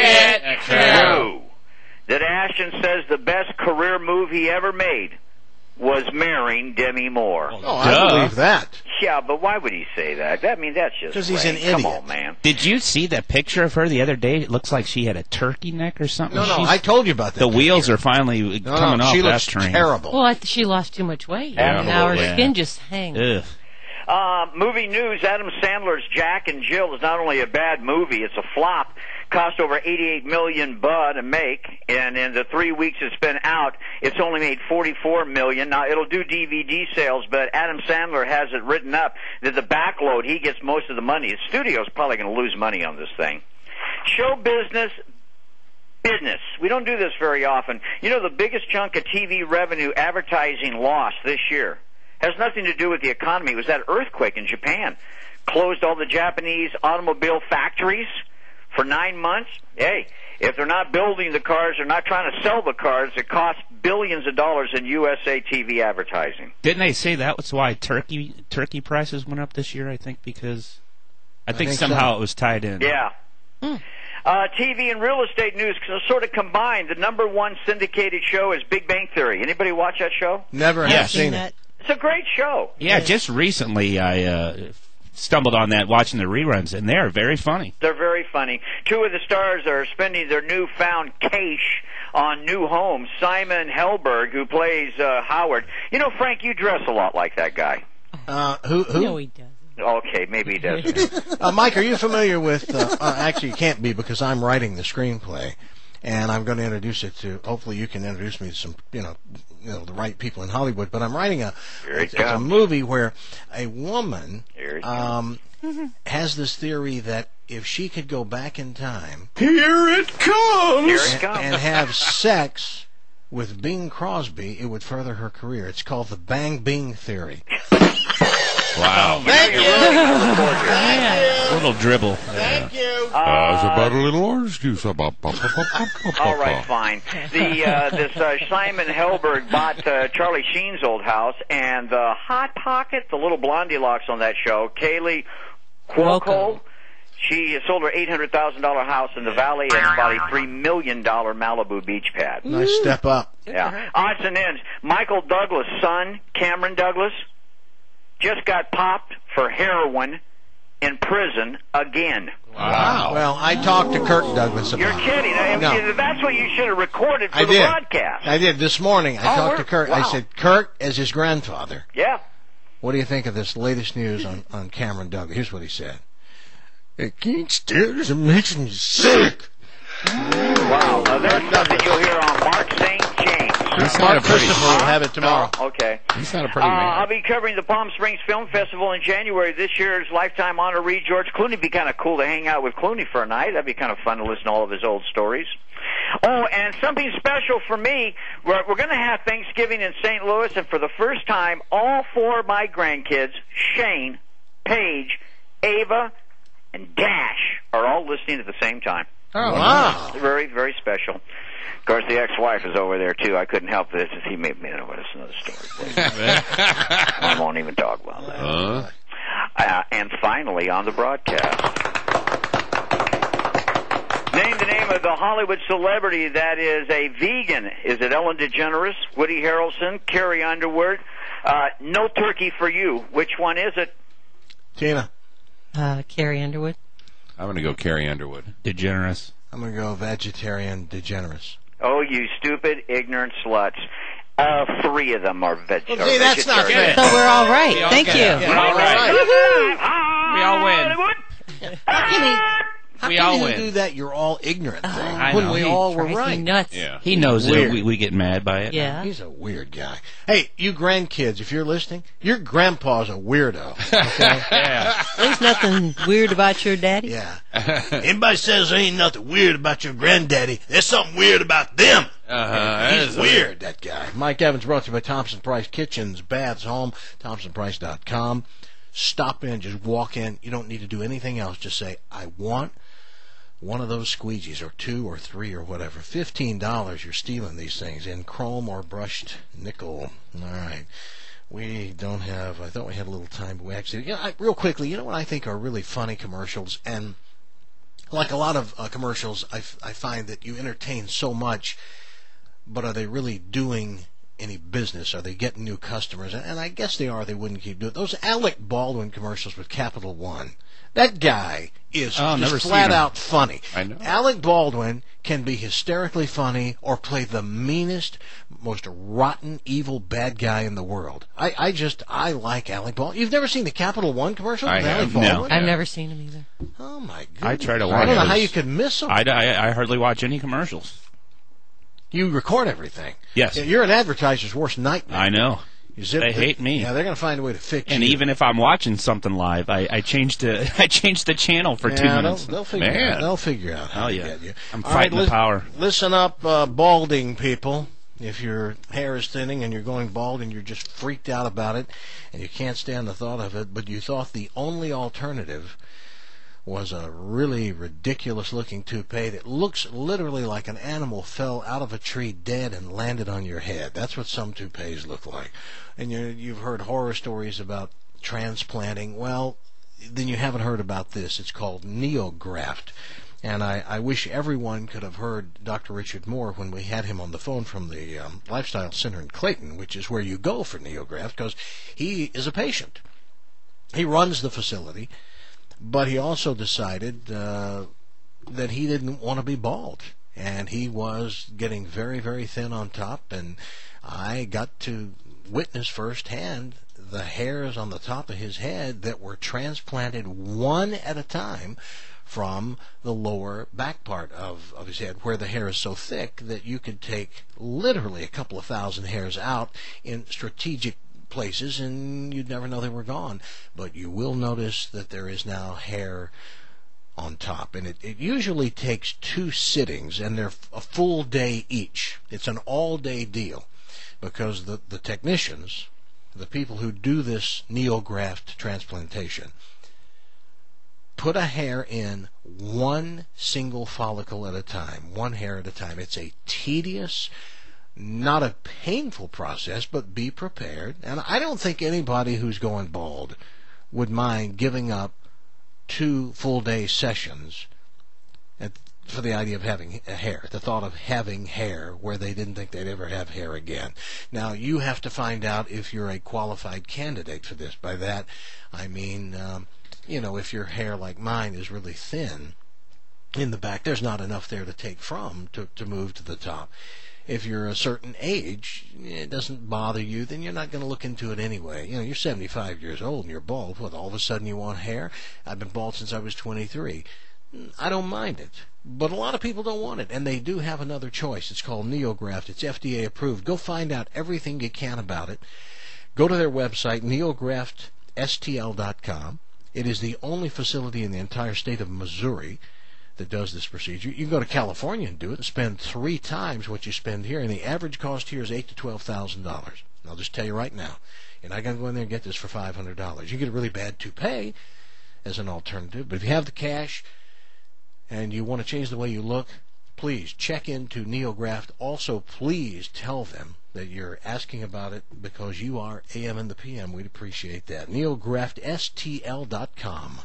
Speaker 24: it true that Ashton says the best career move he ever made was marrying Demi Moore?
Speaker 11: Oh, I believe that.
Speaker 24: Yeah, but why would he say that? I mean, that's just
Speaker 11: because he's
Speaker 24: lame.
Speaker 11: an idiot.
Speaker 24: Come on, man.
Speaker 12: Did you see that picture of her the other day? It looks like she had a turkey neck or something.
Speaker 11: No, no,
Speaker 12: She's,
Speaker 11: I told you about that.
Speaker 12: The
Speaker 11: picture.
Speaker 12: wheels are finally
Speaker 11: no,
Speaker 12: coming
Speaker 11: no,
Speaker 12: off
Speaker 11: she
Speaker 12: that
Speaker 11: looks
Speaker 12: train.
Speaker 11: terrible.
Speaker 8: Well, I th- she lost too much weight.
Speaker 12: Yeah,
Speaker 8: and now her
Speaker 12: yeah.
Speaker 8: skin just hangs.
Speaker 12: Ugh.
Speaker 24: Uh, movie news, Adam Sandler's Jack and Jill is not only a bad movie, it's a flop. Cost over eighty-eight million dollars to make, and in the three weeks it's been out, it's only made forty-four million dollars. Now, it'll do D V D sales, but Adam Sandler has it written up that the backload, he gets most of the money. The studio's probably going to lose money on this thing. Show business, business. We don't do this very often. You know, the biggest chunk of T V revenue advertising lost this year has nothing to do with the economy. It was that earthquake in Japan. Closed all the Japanese automobile factories for nine months. Hey, if they're not building the cars, they're not trying to sell the cars, it costs billions of dollars in U S A T V advertising.
Speaker 12: Didn't they say that was why turkey turkey prices went up this year, I think, because I think, I think somehow so. It was tied in.
Speaker 24: Yeah. Hmm. Uh, T V and real estate news sort of combined. The number one syndicated show is Big Bang Theory. Anybody watch that show?
Speaker 11: Never
Speaker 12: yes.
Speaker 11: have seen it.
Speaker 24: It's a great show.
Speaker 12: Yeah, just recently I uh, stumbled on that watching the reruns, and they're very funny.
Speaker 24: They're very funny. Two of the stars are spending their newfound cash on new homes. Simon Helberg, who plays uh, Howard. You know, Frank, you dress a lot like that guy.
Speaker 11: Uh, who? who?
Speaker 8: No, he doesn't.
Speaker 24: Okay, maybe he doesn't.
Speaker 11: uh, Mike, are you familiar with... Uh, uh, actually, you can't be because I'm writing the screenplay, and I'm going to introduce it to... Hopefully you can introduce me to some, you know, you know the right people in Hollywood. But I'm writing a... It's, it's a movie where a woman um, has this theory that if she could go back in time...
Speaker 10: Here it comes!
Speaker 24: Here it comes.
Speaker 11: And have sex with Bing Crosby, it would further her career. It's called the Bang Bing Theory.
Speaker 12: Wow.
Speaker 11: Thank you.
Speaker 24: Thank
Speaker 12: you. Little dribble.
Speaker 11: Thank you.
Speaker 14: Uh, it's about a little orange juice.
Speaker 24: All right, fine. The uh, this uh, Simon Helberg bought uh, Charlie Sheen's old house, and the Hot Pocket, the little blondie locks on that show, Kaylee Cuoco, she sold her eight hundred thousand dollar house in the Valley and bought a three million dollar Malibu beach pad.
Speaker 11: Nice step up.
Speaker 24: Yeah. Odds and ends. Michael Douglas' son, Cameron Douglas, just got popped for heroin in prison again.
Speaker 11: Wow. Well, I talked to Kirk Douglas about
Speaker 24: You're
Speaker 11: it.
Speaker 24: kidding. I mean,
Speaker 11: No.
Speaker 24: That's what you should have recorded for
Speaker 11: I
Speaker 24: the
Speaker 11: did.
Speaker 24: broadcast.
Speaker 11: I did. This morning, I
Speaker 24: Oh,
Speaker 11: talked to
Speaker 24: we're-
Speaker 11: Kirk. I
Speaker 24: wow.
Speaker 11: said, Kirk, as his grandfather,
Speaker 24: Yeah.
Speaker 11: what do you think of this latest news on, on Cameron Douglas? Here's what he said. It can't stairs and makes me sick.
Speaker 24: Wow. Now, there's something you'll hear on Mark Saint James.
Speaker 11: He's Mark Christopher will have it tomorrow.
Speaker 24: Oh, okay.
Speaker 14: He's not a pretty
Speaker 24: Uh,
Speaker 14: man.
Speaker 24: I'll be covering the Palm Springs Film Festival in January. This year's Lifetime honoree George Clooney. It'd be kind of cool to hang out with Clooney for a night. That'd be kind of fun to listen to all of his old stories. Oh, and something special for me. We're, we're going to have Thanksgiving in Saint Louis, and for the first time, all four of my grandkids, Shane, Paige, Ava, and Dash, are all listening at the same time.
Speaker 11: Oh, wow.
Speaker 24: Very, very special. Of course, the ex-wife is over there, too. I couldn't help this. He made me know that's another story. I won't even talk about that.
Speaker 14: Uh,
Speaker 24: Uh, and finally, on the broadcast, name the name of the Hollywood celebrity that is a vegan. Is it Ellen DeGeneres, Woody Harrelson, Carrie Underwood? Uh, no turkey for you. Which one is it?
Speaker 11: Tina.
Speaker 8: Uh, Carrie Underwood.
Speaker 14: I'm going to go Carrie Underwood.
Speaker 12: DeGeneres.
Speaker 11: I'm going to go vegetarian DeGeneres.
Speaker 24: Oh, you stupid, ignorant sluts. Uh, three of them are veg-
Speaker 11: Well,
Speaker 24: are
Speaker 11: see, that's not
Speaker 24: vegetarian.
Speaker 11: fair.
Speaker 8: So we're all right.
Speaker 12: We all
Speaker 8: Thank
Speaker 12: get
Speaker 8: you.
Speaker 12: it. We're all right. We all win.
Speaker 11: How can he, how
Speaker 12: We
Speaker 11: can
Speaker 12: all
Speaker 11: you
Speaker 12: win.
Speaker 11: do that you're all ignorant thing
Speaker 12: I
Speaker 11: when
Speaker 12: know.
Speaker 11: we
Speaker 12: He
Speaker 11: all were
Speaker 8: Drives me
Speaker 11: right?
Speaker 8: nuts.
Speaker 14: Yeah.
Speaker 12: He knows
Speaker 11: Weird.
Speaker 12: that we, we get mad by it.
Speaker 8: Yeah.
Speaker 11: He's a weird guy. Hey, you grandkids, if you're listening, your grandpa's a weirdo. Okay?
Speaker 12: Yeah.
Speaker 8: There's nothing weird about your daddy.
Speaker 11: Yeah. Anybody says there ain't nothing weird about your granddaddy, there's something weird about them.
Speaker 14: Uh-huh.
Speaker 11: He's weird, that guy. Mike Evans brought to you by Thompson Price Kitchens, Baths, Home, thompson price dot com. Stop in, just walk in. You don't need to do anything else. Just say, I want one of those squeegees, or two or three or whatever. fifteen dollars you're stealing these things in chrome or brushed nickel. All right. We don't have, I thought we had a little time, but we actually, you know, I, real quickly, you know what I think are really funny commercials? And like a lot of uh, commercials, I, f- I find that you entertain so much, but are they really doing any business? Are they getting new customers? And, and I guess they are. They wouldn't keep doing it. Those Alec Baldwin commercials with Capital One. That guy is
Speaker 12: Oh, never
Speaker 11: just
Speaker 12: seen
Speaker 11: flat
Speaker 12: him.
Speaker 11: out funny.
Speaker 14: I know.
Speaker 11: Alec Baldwin can be hysterically funny or play the meanest, most rotten, evil, bad guy in the world. I, I just, I like Alec Baldwin. You've never seen the Capital One commercial
Speaker 12: I
Speaker 11: with Alec
Speaker 12: have, no.
Speaker 11: Baldwin?
Speaker 8: I've never seen him either.
Speaker 11: Oh, my goodness.
Speaker 12: I try to
Speaker 11: I
Speaker 12: watch
Speaker 11: don't know how
Speaker 12: those.
Speaker 11: you could miss them.
Speaker 12: I, I, I hardly watch any commercials.
Speaker 11: You record everything.
Speaker 12: Yes.
Speaker 11: Yeah, you're an advertiser's worst nightmare.
Speaker 12: I know.
Speaker 11: You zip
Speaker 12: They
Speaker 11: the-
Speaker 12: hate me.
Speaker 11: Yeah, they're going to find a way to fix
Speaker 12: And
Speaker 11: you.
Speaker 12: even if I'm watching something live, I, I change to I change the channel for
Speaker 11: yeah,
Speaker 12: two minutes.
Speaker 11: They'll, they'll figure
Speaker 12: Man.
Speaker 11: out. They'll figure out how
Speaker 12: Oh,
Speaker 11: to
Speaker 12: yeah.
Speaker 11: get you.
Speaker 12: I'm
Speaker 11: All
Speaker 12: fighting
Speaker 11: right,
Speaker 12: the power.
Speaker 11: Listen up, uh, balding people. If your hair is thinning and you're going bald and you're just freaked out about it and you can't stand the thought of it, but you thought the only alternative was a really ridiculous-looking toupee that looks literally like an animal fell out of a tree dead and landed on your head. That's what some toupees look like. And you, you've heard horror stories about transplanting. Well, then you haven't heard about this. It's called NeoGraft. And I, I wish everyone could have heard Doctor Richard Moore when we had him on the phone from the um, Lifestyle Center in Clayton, which is where you go for NeoGraft, because he is a patient. He runs the facility. But he also decided uh, that he didn't want to be bald. And he was getting very, very thin on top. And I got to witness firsthand the hairs on the top of his head that were transplanted one at a time from the lower back part of, of his head, where the hair is so thick that you could take literally a couple of thousand hairs out in strategic places and you'd never know they were gone. But you will notice that there is now hair on top, and it, it usually takes two sittings, and they're a full day each. It's an all-day deal, because the, the technicians, the people who do this NeoGraft transplantation, put a hair in one single follicle at a time, one hair at a time. It's a tedious, not a painful process, but be prepared. And I don't think anybody who's going bald would mind giving up two full-day sessions at, for the idea of having a hair, the thought of having hair where they didn't think they'd ever have hair again. Now, you have to find out if you're a qualified candidate for this. By that, I mean, um, you know, if your hair, like mine, is really thin in the back, there's not enough there to take from to, to move to the top. If you're a certain age, it doesn't bother you, then you're not going to look into it anyway. You know, you're seventy-five years old and you're bald. What, all of a sudden you want hair? I've been bald since I was twenty-three. I don't mind it. But a lot of people don't want it, and they do have another choice. It's called NeoGraft. It's F D A approved. Go find out everything you can about it. Go to their website, neograft S T L dot com. It is the only facility in the entire state of Missouri that does this procedure. You can go to California and do it and spend three times what you spend here, and the average cost here is eight to twelve thousand dollars. I'll just tell you right now, you're not going to go in there and get this for five hundred dollars. You get a really bad toupee as an alternative, but if you have the cash and you want to change the way you look, please check into NeoGraft. Also, please tell them that you're asking about it because you are A M and the P M. We'd appreciate that. neograft S T L dot com.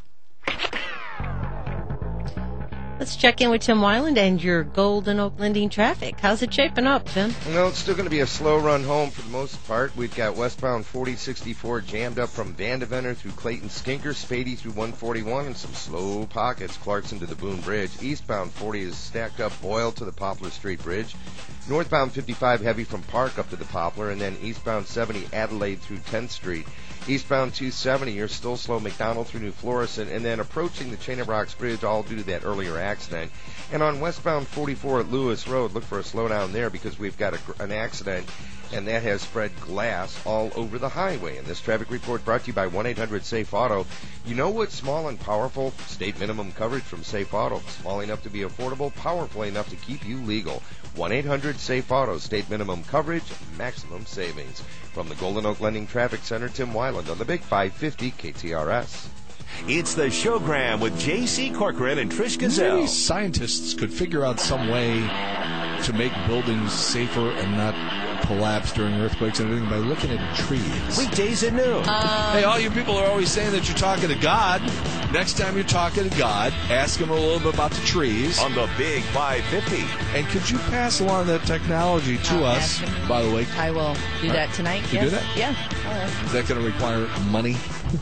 Speaker 8: Let's check in with Tim Weiland and your Golden Oak Lending traffic. How's it shaping up, Tim?
Speaker 15: No, it's still going to be a slow run home for the most part. We've got westbound forty sixty-four jammed up from Vandeventer through Clayton Skinker, Spady through one forty-one, and some slow pockets. Clarkson to the Boone Bridge. Eastbound forty is stacked up Boyle to the Poplar Street Bridge. Northbound fifty-five heavy from Park up to the Poplar, and then eastbound seventy Adelaide through tenth Street. Eastbound two seventy, you're still slow McDonald through New Florissant, and then approaching the Chain of Rocks Bridge, all due to that earlier accident. And on westbound forty-four at Lewis Road, look for a slowdown there because we've got a, an accident, and that has spread glass all over the highway. And this traffic report brought to you by one eight hundred safe auto. You know what's small and powerful? State minimum coverage from Safe Auto. Small enough to be affordable, powerful enough to keep you legal. one eight hundred safe auto. State minimum coverage, maximum savings. From the Golden Oak Lending Traffic Center, Tim Weiland on the Big five fifty K T R S.
Speaker 17: It's the Showgram with J C Corcoran and Trish Gazelle.
Speaker 1: Maybe scientists could figure out some way to make buildings safer and not collapse during earthquakes and everything by looking at trees.
Speaker 17: Weekdays at noon.
Speaker 1: Um, hey, all you people are always saying that you're talking to God. Next time you're talking to God, ask him a little bit about the trees.
Speaker 17: On the Big five fifty.
Speaker 1: And could you pass along that technology to
Speaker 8: I'll
Speaker 1: us, by the way?
Speaker 8: I will do that tonight.
Speaker 1: You
Speaker 8: yes.
Speaker 1: do that?
Speaker 8: Yeah. All right.
Speaker 1: Is that going to require money?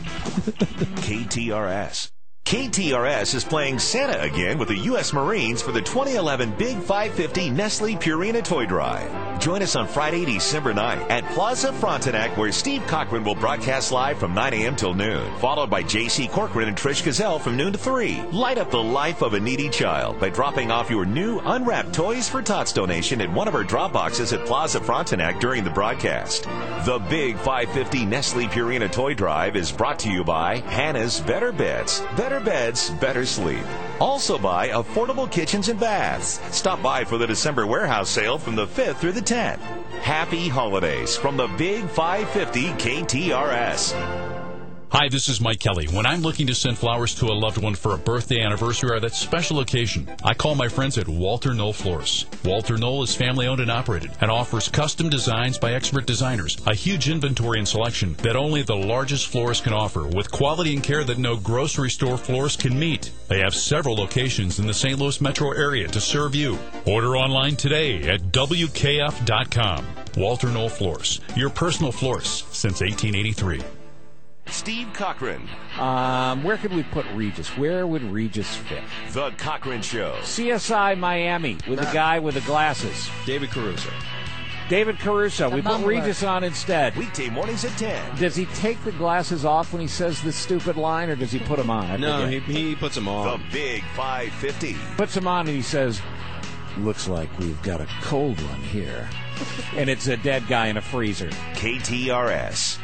Speaker 17: K T R S. K T R S is playing Santa again with the U S Marines for the twenty eleven Big five fifty Nestle Purina Toy Drive. Join us on Friday, December ninth at Plaza Frontenac, where Steve Cochran will broadcast live from nine a.m. till noon, followed by J C Corcoran and Trish Gazelle from noon to three. Light up the life of a needy child by dropping off your new unwrapped Toys for Tots donation at one of our drop boxes at Plaza Frontenac during the broadcast. The Big five fifty Nestle Purina Toy Drive is brought to you by Hannah's Better Beds. Better beds, better sleep. Also by Affordable Kitchens and Baths. Stop by for the December warehouse sale from the fifth through the tenth. Happy holidays from the Big five fifty K T R S.
Speaker 3: Hi, this is Mike Kelly. When I'm looking to send flowers to a loved one for a birthday, anniversary, or that special occasion, I call my friends at Walter Knoll Florists. Walter Knoll is family-owned and operated and offers custom designs by expert designers, a huge inventory and selection that only the largest florists can offer, with quality and care that no grocery store florist can meet. They have several locations in the Saint Louis metro area to serve you. Order online today at W K F dot com. Walter Knoll Florists, your personal florist since eighteen eighty-three.
Speaker 17: Steve Cochran.
Speaker 5: Um, where could we put Regis? Where would Regis fit?
Speaker 17: The Cochran Show.
Speaker 5: C S I Miami with the guy with the glasses.
Speaker 12: David Caruso.
Speaker 5: David Caruso.
Speaker 12: The
Speaker 5: we
Speaker 12: mumbler.
Speaker 5: put Regis on instead.
Speaker 17: Weekday mornings at ten.
Speaker 5: Does he take the glasses off when he says this stupid line, or does he put them on? I
Speaker 12: No, he,
Speaker 5: forget.
Speaker 12: he puts them on.
Speaker 17: The Big five fifty.
Speaker 5: Puts them on and he says, looks like we've got a cold one here. And it's a dead guy in a freezer.
Speaker 17: K T R S.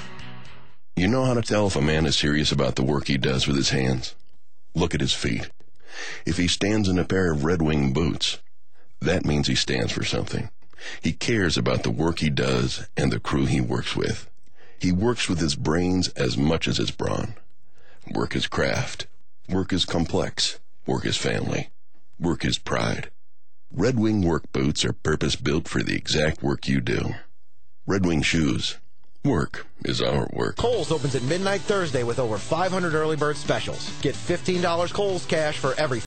Speaker 6: You know how to tell if a man is serious about the work he does with his hands? Look at his feet. If he stands in a pair of Red Wing boots, that means he stands for something. He cares about the work he does and the crew he works with. He works with his brains as much as his brawn. Work is craft. Work is complex. Work is family. Work is pride. Red Wing work boots are purpose-built for the exact work you do. Red Wing shoes. Work is our work.
Speaker 25: Kohl's opens at midnight Thursday with over five hundred early bird specials. Get fifteen dollars Kohl's cash for every